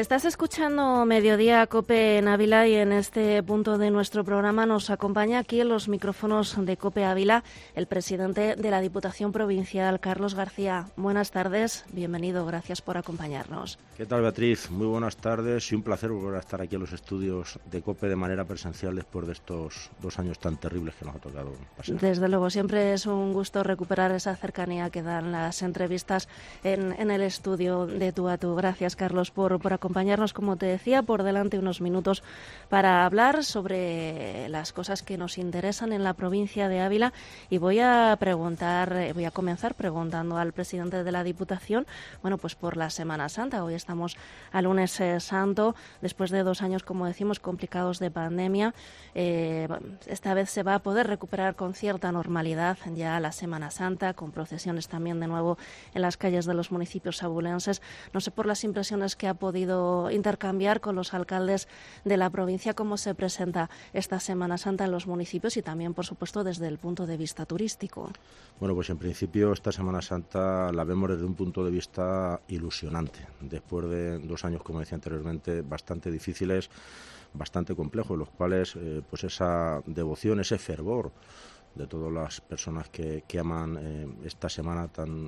Estás escuchando Mediodía COPE en Ávila y en este punto de nuestro programa nos acompaña aquí en los micrófonos de COPE Ávila el presidente de la Diputación Provincial, Carlos García. Buenas tardes, bienvenido, gracias por acompañarnos. ¿Qué tal, Beatriz? Muy buenas tardes y un placer volver a estar aquí en los estudios de COPE de manera presencial después de estos 2 años tan terribles que nos ha tocado pasar. Desde luego, siempre es un gusto recuperar esa cercanía que dan las entrevistas en el estudio de tú a tú. Gracias, Carlos, por acompañarnos, como te decía, por delante unos minutos para hablar sobre las cosas que nos interesan en la provincia de Ávila. Y voy a comenzar preguntando al presidente de la Diputación, bueno, pues por la Semana Santa. Hoy estamos al lunes santo, después de 2 años, como decimos, complicados de pandemia. Esta vez se va a poder recuperar con cierta normalidad ya la Semana Santa, con procesiones también de nuevo en las calles de los municipios abulenses. No sé, por las impresiones que ha podido intercambiar con los alcaldes de la provincia, cómo se presenta esta Semana Santa en los municipios y también, por supuesto, desde el punto de vista turístico. Bueno, pues en principio esta Semana Santa la vemos desde un punto de vista ilusionante, después de 2 años, como decía anteriormente, bastante difíciles, bastante complejos, los cuales pues esa devoción, ese fervor de todas las personas que aman esta semana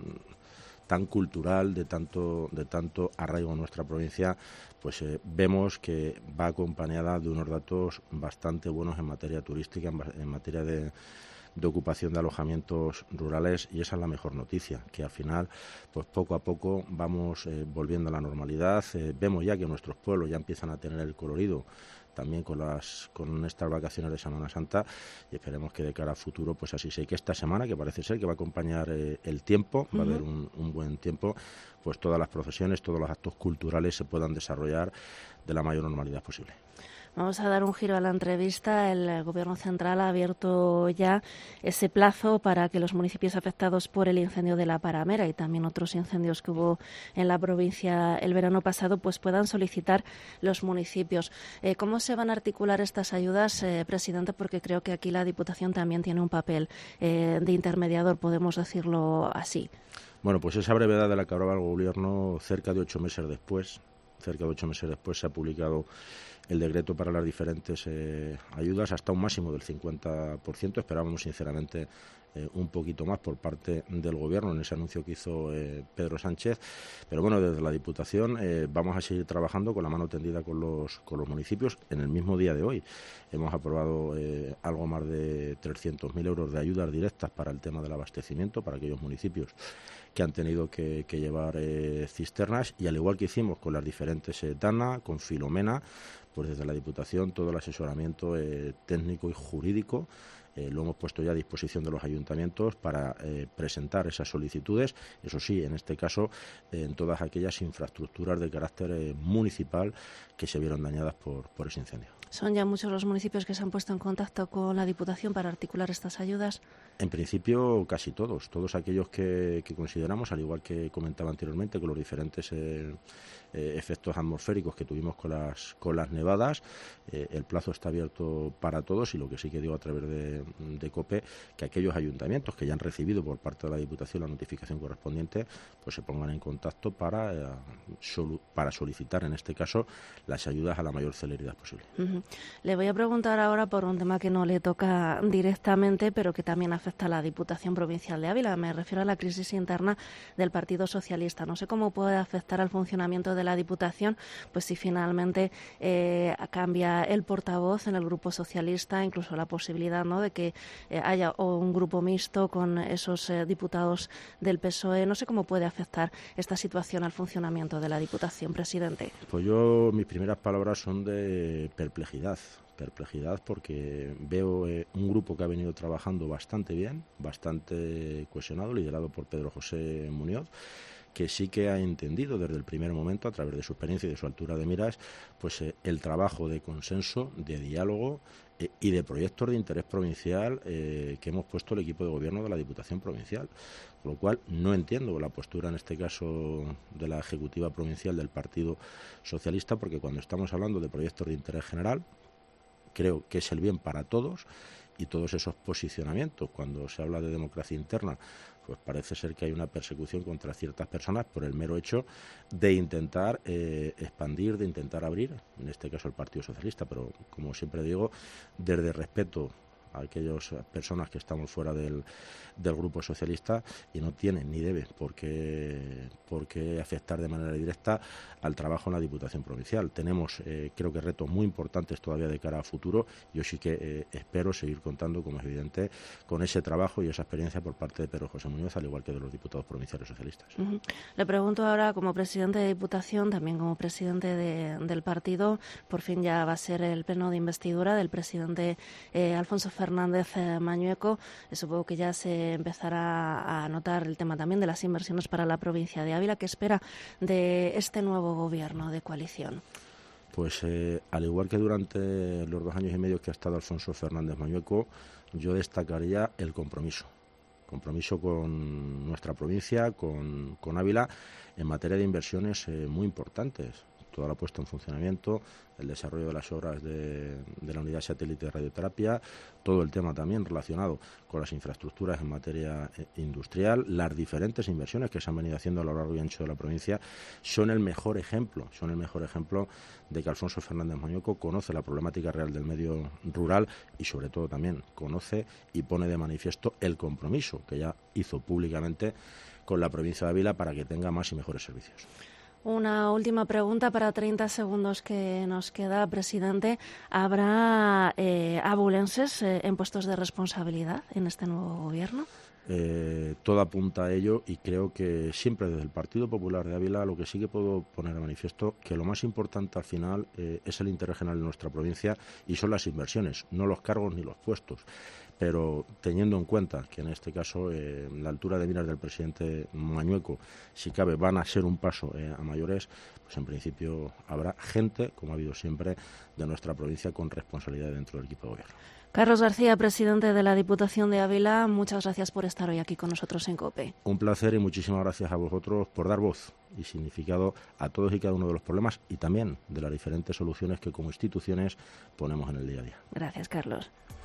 tan cultural, de tanto arraigo en nuestra provincia, pues vemos que va acompañada de unos datos bastante buenos en materia turística, en materia de ocupación de alojamientos rurales, y esa es la mejor noticia, que al final pues poco a poco vamos volviendo a la normalidad. Vemos ya que nuestros pueblos ya empiezan a tener el colorido también con estas vacaciones de Semana Santa, y esperemos que de cara al futuro pues así sea, que esta semana, que parece ser que va a acompañar el tiempo, va a haber un buen tiempo, pues todas las procesiones, todos los actos culturales se puedan desarrollar de la mayor normalidad posible. Vamos a dar un giro a la entrevista. El Gobierno central ha abierto ya ese plazo para que los municipios afectados por el incendio de La Paramera y también otros incendios que hubo en la provincia el verano pasado, pues puedan solicitar los municipios. ¿Cómo se van a articular estas ayudas, presidente? Porque creo que aquí la Diputación también tiene un papel de intermediador, podemos decirlo así. Bueno, pues esa brevedad de la que hablaba el Gobierno, cerca de 8 meses después se ha publicado el decreto para las diferentes ayudas hasta un máximo del 50%. Esperábamos sinceramente un poquito más por parte del Gobierno en ese anuncio que hizo Pedro Sánchez, pero bueno, desde la Diputación vamos a seguir trabajando con la mano tendida con los municipios. En el mismo día de hoy hemos aprobado algo más de 300.000 euros de ayudas directas para el tema del abastecimiento para aquellos municipios que han tenido que llevar cisternas, y al igual que hicimos con las diferentes DANA, con Filomena, pues desde la Diputación todo el asesoramiento técnico y jurídico lo hemos puesto ya a disposición de los ayuntamientos para presentar esas solicitudes, eso sí, en este caso en todas aquellas infraestructuras de carácter municipal que se vieron dañadas por ese incendio. ¿Son ya muchos los municipios que se han puesto en contacto con la Diputación para articular estas ayudas? En principio casi todos aquellos que consideramos, al igual que comentaba anteriormente, con los diferentes efectos atmosféricos que tuvimos con las nevadas, el plazo está abierto para todos, y lo que sí que digo a través de COPE, que aquellos ayuntamientos que ya han recibido por parte de la Diputación la notificación correspondiente, pues se pongan en contacto para solicitar en este caso las ayudas a la mayor celeridad posible. Le voy a preguntar ahora por un tema que no le toca directamente, pero que también afecta a la Diputación Provincial de Ávila. Me refiero a la crisis interna del Partido Socialista. No sé cómo puede afectar al funcionamiento de la Diputación, pues si finalmente cambia el portavoz en el Grupo Socialista, incluso la posibilidad, ¿no?, de que haya un grupo mixto con esos diputados del PSOE. No sé cómo puede afectar esta situación al funcionamiento de la Diputación, presidente. Pues mis primeras palabras son de perplejidad porque veo un grupo que ha venido trabajando bastante bien, bastante cohesionado, liderado por Pedro José Muñoz, que sí que ha entendido desde el primer momento, a través de su experiencia y de su altura de miras, pues el trabajo de consenso, de diálogo y de proyectos de interés provincial que hemos puesto el equipo de gobierno de la Diputación Provincial. Con lo cual no entiendo la postura, en este caso, de la Ejecutiva Provincial del Partido Socialista, porque cuando estamos hablando de proyectos de interés general, creo que es el bien para todos, y todos esos posicionamientos, cuando se habla de democracia interna, pues parece ser que hay una persecución contra ciertas personas por el mero hecho de intentar expandir, de intentar abrir, en este caso el Partido Socialista, pero como siempre digo, desde respeto a aquellas personas que estamos fuera del grupo socialista, y no tiene ni debe por qué afectar de manera directa al trabajo en la Diputación Provincial. Tenemos, creo que retos muy importantes todavía de cara a futuro. Yo sí que espero seguir contando, como es evidente, con ese trabajo y esa experiencia por parte de Pedro José Muñoz, al igual que de los diputados provinciales socialistas. Le pregunto ahora, como presidente de Diputación, también como presidente del partido, por fin ya va a ser el pleno de investidura del presidente Alfonso Fernández Mañueco. Supongo que ya se empezará a notar el tema también de las inversiones para la provincia de Ávila. ¿Qué espera de este nuevo gobierno de coalición? Pues al igual que durante los 2 años y medio que ha estado Alfonso Fernández Mañueco, yo destacaría el compromiso con nuestra provincia, con Ávila, en materia de inversiones muy importantes. Toda la puesta en funcionamiento, el desarrollo de las obras de la unidad satélite de radioterapia, todo el tema también relacionado con las infraestructuras en materia industrial, las diferentes inversiones que se han venido haciendo a lo largo y ancho de la provincia, son el mejor ejemplo de que Alfonso Fernández Mañueco conoce la problemática real del medio rural y sobre todo también conoce y pone de manifiesto el compromiso que ya hizo públicamente con la provincia de Ávila para que tenga más y mejores servicios. Una última pregunta para 30 segundos que nos queda, presidente. ¿Habrá abulenses en puestos de responsabilidad en este nuevo gobierno? Todo apunta a ello y creo que siempre desde el Partido Popular de Ávila lo que sí que puedo poner de manifiesto que lo más importante al final es el interés general de nuestra provincia y son las inversiones, no los cargos ni los puestos. Pero teniendo en cuenta que en este caso la altura de miras del presidente Mañueco, si cabe, van a ser un paso a mayores, pues en principio habrá gente, como ha habido siempre, de nuestra provincia con responsabilidad dentro del equipo de gobierno. Carlos García, presidente de la Diputación de Ávila, muchas gracias por estar hoy aquí con nosotros en COPE. Un placer y muchísimas gracias a vosotros por dar voz y significado a todos y cada uno de los problemas y también de las diferentes soluciones que como instituciones ponemos en el día a día. Gracias, Carlos.